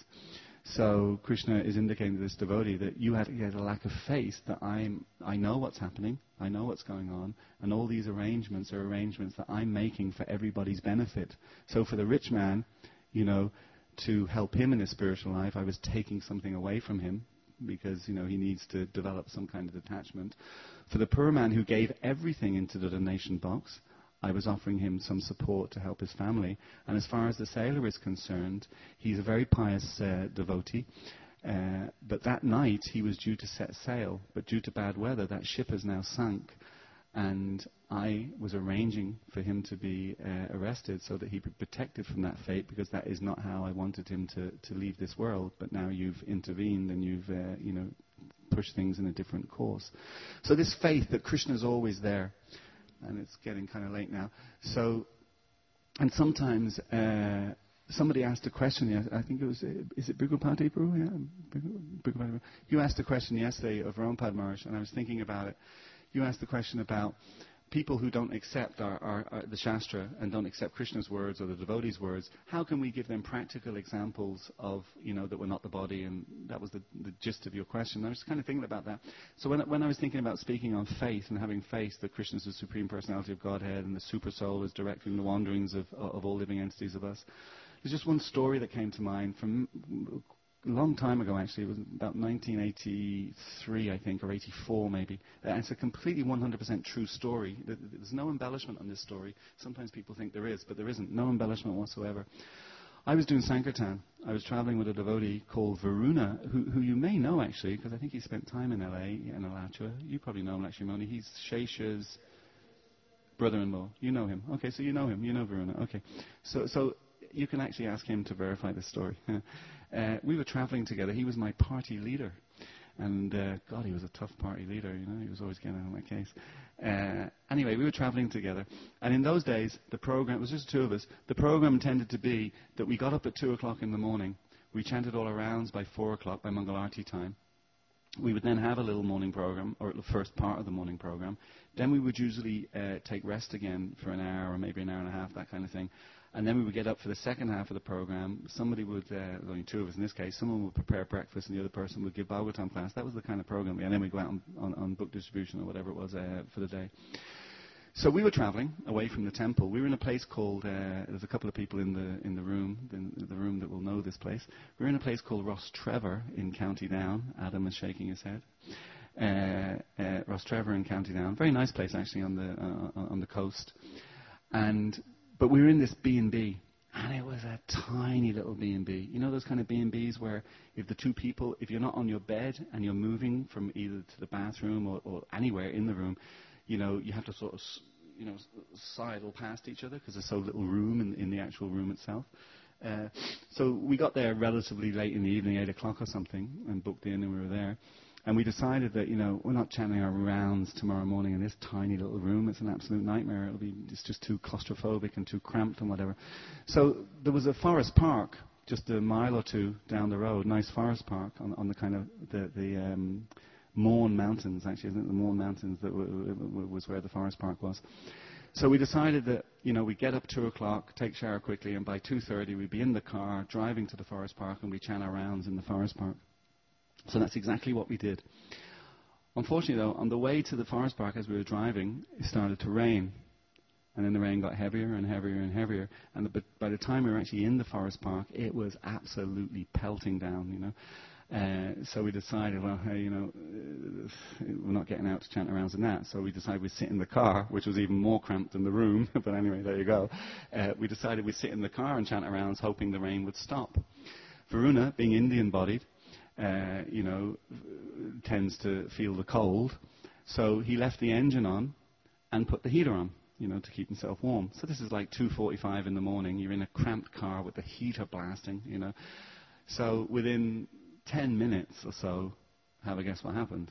So Krishna is indicating to this devotee that you have, you have a lack of faith, that I'm, I know what's happening, I know what's going on, and all these arrangements are arrangements that I'm making for everybody's benefit. So for the rich man, you know, to help him in his spiritual life, I was taking something away from him because, you know, he needs to develop some kind of detachment. For the poor man who gave everything into the donation box, I was offering him some support to help his family. And as far as the sailor is concerned, he's a very pious uh, devotee. Uh, but that night he was due to set sail, but due to bad weather, that ship has now sunk. And I was arranging for him to be uh, arrested so that he'd be protected from that fate, because that is not how I wanted him to, to leave this world. But now you've intervened and you've, uh, you know, pushed things in a different course. So this faith that Krishna is always there. And it's getting kind of late now. So, and sometimes uh, somebody asked a question. I think it was, is it Bhagavati Prabhu? Yeah, Bhagavati. You asked a question yesterday of Rampad Maharaj, and I was thinking about it. You asked the question about people who don't accept our, our, our, the Shastra and don't accept Krishna's words or the devotees' words. How can we give them practical examples of, you know, that we're not the body? And that was the, the gist of your question. I was kind of thinking about that. So when, when I was thinking about speaking on faith and having faith that Krishna is the Supreme Personality of Godhead and the Super Soul is directing the wanderings of, of all living entities of us, there's just one story that came to mind from a long time ago, actually. It was about nineteen eighty-three, I think, or eighty-four maybe. Uh, it's a completely one hundred percent true story. There's no embellishment on this story. Sometimes people think there is, but there isn't. No embellishment whatsoever. I was doing Sankirtan. I was traveling with a devotee called Varuna, who, who you may know, actually, because I think he spent time in L A, in Alachua. You probably know him, Lakshmani. He's Shesha's brother-in-law. You know him. Okay, so you know him. You know Varuna. Okay. So, so you can actually ask him to verify this story. Uh, we were traveling together. He was my party leader. And, uh, God, he was a tough party leader, you know. He was always getting on my case. Uh, anyway, we were traveling together. And in those days, the program, it was just two of us, the program tended to be that we got up at two o'clock in the morning. We chanted all our rounds by four o'clock by Mangalarti time. We would then have a little morning program, or the first part of the morning program. Then we would usually uh, take rest again for an hour or maybe an hour and a half, that kind of thing. And then we would get up for the second half of the program. Somebody would, uh, only two of us in this case, someone would prepare breakfast and the other person would give Bhagavatam class. That was the kind of program. And then we'd go out on, on, on book distribution or whatever it was uh, for the day. So we were traveling away from the temple. We were in a place called, uh, there's a couple of people in the in the room, in the room that will know this place. We were in a place called Rostrevor in County Down. Adam is shaking his head. Uh, uh, Rostrevor in County Down. Very nice place actually on the uh, on the coast. And but we were in this B and B, and it was a tiny little B and B. You know those kind of B and Bs where if the two people, if you're not on your bed and you're moving from either to the bathroom or, or anywhere in the room, you know, you have to sort of, you know, sidle past each other because there's so little room in, in the actual room itself. Uh, so we got there relatively late in the evening, eight o'clock or something, and booked in, and we were there. And we decided that, you know, we're not chanting our rounds tomorrow morning in this tiny little room. It's an absolute nightmare. It'll be, it's just too claustrophobic and too cramped and whatever. So there was a forest park just a mile or two down the road, nice forest park on, on the kind of the, the um, Mourne Mountains, actually, isn't it? The Mourne Mountains that w- w- was where the forest park was. So we decided that, you know, we'd get up two o'clock, take shower quickly, and by two thirty we'd be in the car driving to the forest park and we'd chant our rounds in the forest park. So that's exactly what we did. Unfortunately, though, on the way to the forest park as we were driving, it started to rain. And then the rain got heavier and heavier and heavier. And the, but by the time we were actually in the forest park, it was absolutely pelting down, you know. Uh, so we decided, well, hey, you know, uh, we're not getting out to chant rounds in that. So we decided we'd sit in the car, which was even more cramped than the room. But anyway, there you go. Uh, we decided we'd sit in the car and chant rounds, hoping the rain would stop. Varuna, being Indian-bodied, uh, you know, tends to feel the cold. So he left the engine on and put the heater on, you know, to keep himself warm. So this is like two forty-five in the morning. You're in a cramped car with the heater blasting, you know. So within ten minutes or so, have a guess what happened?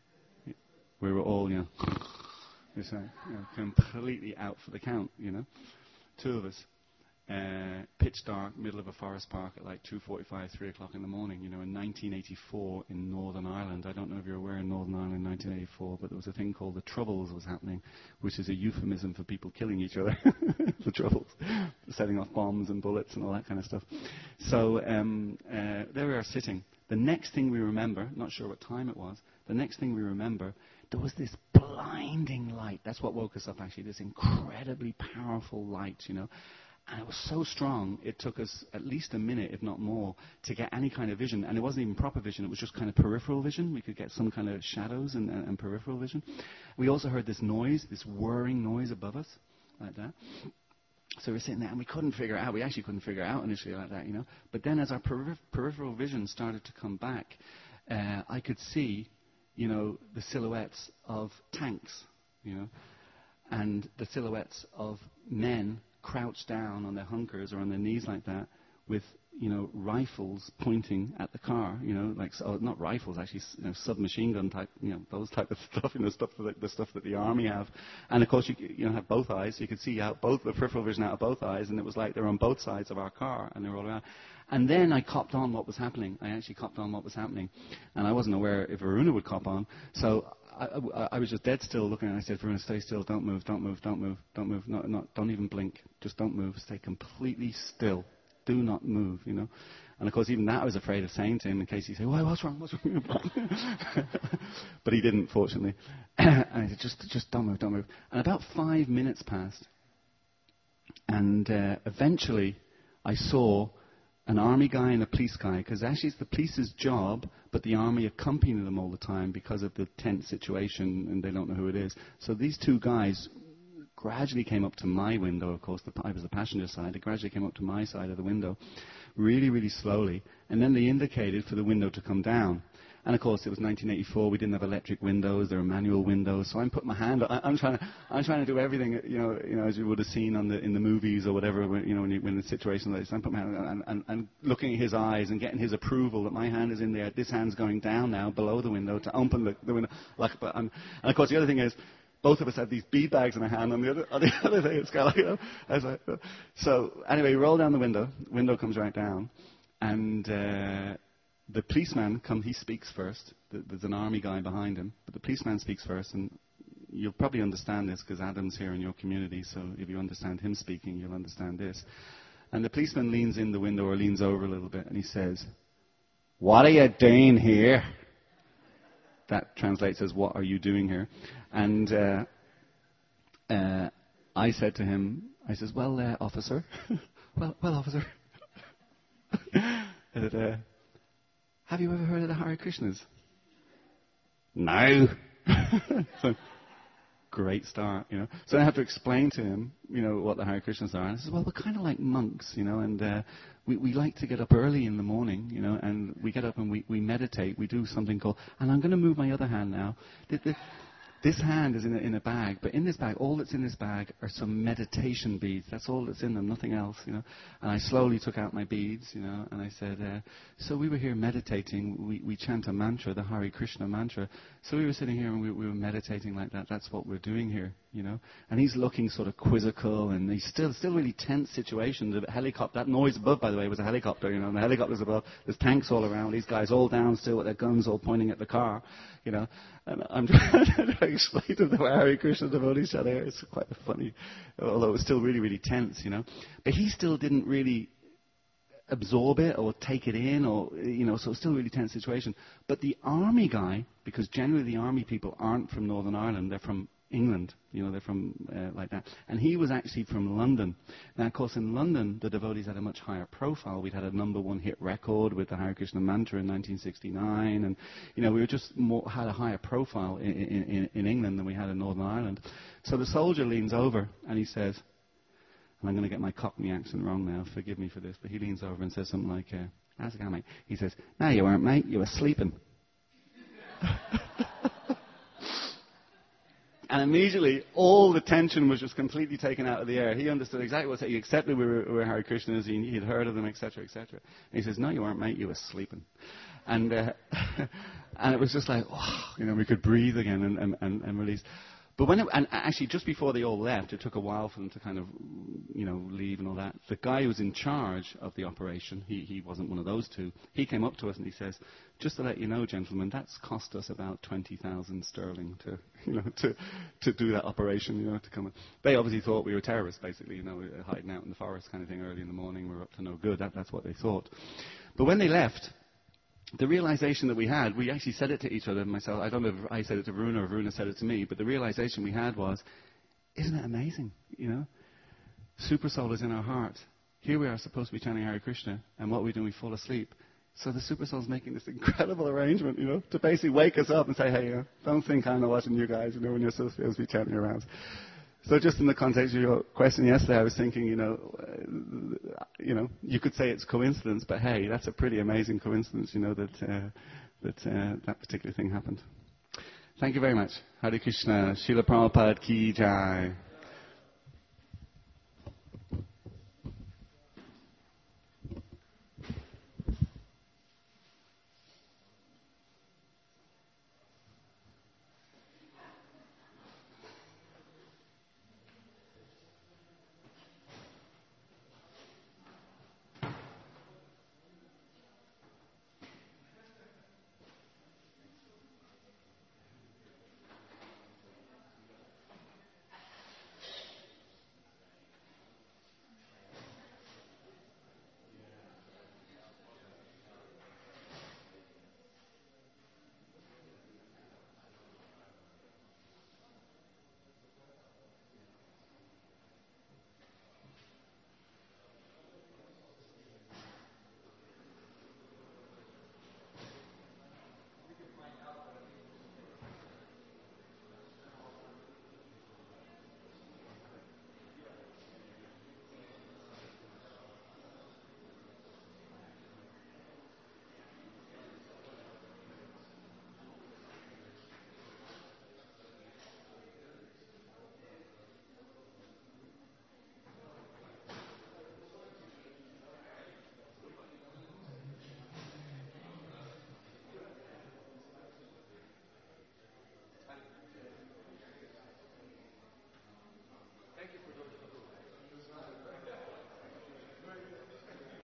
We were all, you know, you know, completely out for the count, you know. Two of us. Uh, pitch dark, middle of a forest park at like two forty-five, three o'clock in the morning, you know, in nineteen eighty-four in Northern Ireland. I don't know if you're aware in Northern Ireland in nineteen eighty-four, but there was a thing called the Troubles was happening, which is a euphemism for people killing each other. The Troubles. Setting off bombs and bullets and all that kind of stuff. So um, uh, there we are sitting. The next thing we remember, not sure what time it was, the next thing we remember, there was this blinding light. That's what woke us up, actually, this incredibly powerful light, you know. And it was so strong, it took us at least a minute, if not more, to get any kind of vision. And it wasn't even proper vision, it was just kind of peripheral vision. We could get some kind of shadows and, and, and peripheral vision. We also heard this noise, this whirring noise above us, like that. So we were sitting there, and we couldn't figure it out. We actually couldn't figure it out initially like that, you know. But then as our perif- peripheral vision started to come back, uh, I could see, you know, the silhouettes of tanks, you know, and the silhouettes of men crouched down on their hunkers or on their knees like that with, you know, rifles pointing at the car, you know, like, oh, not rifles, actually, you know, submachine gun type, you know, those type of stuff, you know, stuff that, the stuff that the army have. And of course, you, you know, have both eyes, so you could see out both, the peripheral vision out of both eyes, and it was like they were on both sides of our car, and they were all around. And then I copped on what was happening. I actually copped on what was happening. And I wasn't aware if Varuna would cop on, so I, I, I was just dead still looking, and I said, Varuna, stay still, don't move, don't move, don't move, don't move, not, not, don't even blink, just don't move, stay completely still, do not move, you know. And of course, even that I was afraid of saying to him in case he said, "Why, what's wrong, what's wrong?" But he didn't, fortunately. And I said, just, just don't move, don't move. And about five minutes passed, and uh, eventually I saw an army guy and a police guy, because actually it's the police's job, but the army accompany them all the time because of the tense situation, and they don't know who it is. So these two guys gradually came up to my window, of course, the, I was the passenger side, they gradually came up to my side of the window, really, really slowly, and then they indicated for the window to come down. And of course, it was nineteen eighty-four. We didn't have electric windows; there were manual windows. So I'm putting my hand. I, I'm trying to. I'm trying to do everything. You know, you know, as you would have seen on the in the movies or whatever. When, you know, when, you, when in a situation like this, I'm putting my hand and, and, and looking at his eyes and getting his approval that my hand is in there. This hand's going down now below the window to open the, the window. Like, but and, and of course, the other thing is, both of us had these bead bags in our hand. On the other, on the other thing, it's kind of like, you know, I was like, uh, so anyway, we roll down the window. Window comes right down, and. Uh, The policeman come. He speaks first. There's an army guy behind him, but the policeman speaks first, and you'll probably understand this because Adam's here in your community. So if you understand him speaking, you'll understand this. And the policeman leans in the window or leans over a little bit, and he says, "What are you doing here?" That translates as "What are you doing here?" And uh, uh, I said to him, I says, "Well, uh, officer, well, well, officer." I said, uh, "Have you ever heard of the Hare Krishnas?" "No." So, great start, you know. So I have to explain to him, you know, what the Hare Krishnas are. And I says, "Well, we're kind of like monks, you know, and uh, we, we like to get up early in the morning, you know, and we get up and we, we meditate. We do something called," and I'm going to move my other hand now. The, the, This hand is in a, in a bag, but in this bag, all that's in this bag are some meditation beads. That's all that's in them, nothing else, you know. And I slowly took out my beads, you know, and I said, uh, so we were here meditating. We, we chant a mantra, the Hare Krishna mantra. So we were sitting here and we, we were meditating like that. That's what we're doing here, you know. And he's looking sort of quizzical, and he's still still really tense situation. The helicopter, that noise above, by the way, was a helicopter, you know, and the helicopter's above. There's tanks all around. These guys all down still with their guns all pointing at the car, you know. And I'm trying to explain to them how Hare Krishna devotees are there. It's quite funny, although it was still really, really tense, you know. But he still didn't really absorb it or take it in, or, you know, so it's still a really tense situation. But the army guy, because generally the army people aren't from Northern Ireland, they're from England, you know, they're from uh, like that. And he was actually from London. Now, of course, in London, the devotees had a much higher profile. We'd had a number one hit record with the Hare Krishna mantra in nineteen sixty-nine. And, you know, we were just more, had a higher profile in, in, in England than we had in Northern Ireland. So the soldier leans over and he says, and I'm going to get my Cockney accent wrong now, forgive me for this, but he leans over and says something like, uh, how's it going, mate? He says, "No, you weren't, mate. You were sleeping." And immediately, all the tension was just completely taken out of the air. He understood exactly what he accepted we were, we were Hare Krishnas. He, he'd heard of them, et cetera, et cetera. And he says, "No, you weren't, mate. You were sleeping." And uh, and it was just like, oh, you know, we could breathe again and, and, and, and release. But when it, and actually, just before they all left, it took a while for them to kind of, you know, leave and all that. The guy who was in charge of the operation, he, he wasn't one of those two. He came up to us and he says, "Just to let you know, gentlemen, that's cost us about twenty thousand sterling to, you know, to to do that operation, you know, to come in." They obviously thought we were terrorists, basically, you know, we were hiding out in the forest kind of thing early in the morning. We were up to no good. That, that's what they thought. But when they left, the realization that we had, we actually said it to each other, myself, I don't know if I said it to Varuna or Varuna said it to me, but the realization we had was, isn't it amazing, you know? Super Soul is in our heart. Here we are supposed to be chanting Hare Krishna, and what we do, we fall asleep. So the Super Soul's making this incredible arrangement, you know, to basically wake us up and say, hey, you know, don't think I'm not watching you guys, you know, when you're supposed to be chanting your rounds. So just in the context of your question yesterday, I was thinking, you know, uh, you know, you could say it's coincidence, but hey, that's a pretty amazing coincidence, you know, that uh, that uh, that particular thing happened. Thank you very much. Hare Krishna. Srila Prabhupada ki jai.